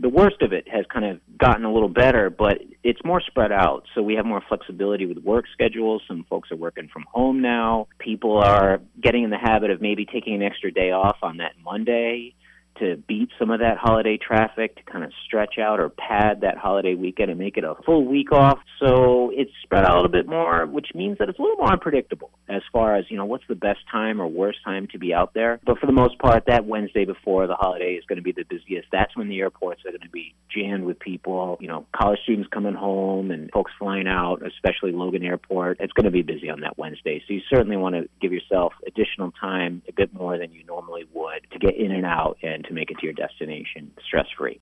the worst of it has kind of gotten a little better, but it's more spread out. So we have more flexibility with work schedules. Some folks are working from home now. People are getting in the habit of maybe taking an extra day off on that Monday to beat some of that holiday traffic, to kind of stretch out or pad that holiday weekend and make it a full week off. So it's spread out a little bit more, which means that it's a little more unpredictable as far as, what's the best time or worst time to be out there. But for the most part, that Wednesday before the holiday is going to be the busiest. That's when the airports are going to be jammed with people, college students coming home and folks flying out, especially Logan Airport. It's going to be busy on that Wednesday. So you certainly want to give yourself additional time, a bit more than you normally would, to get in and out and to make it to your destination stress-free.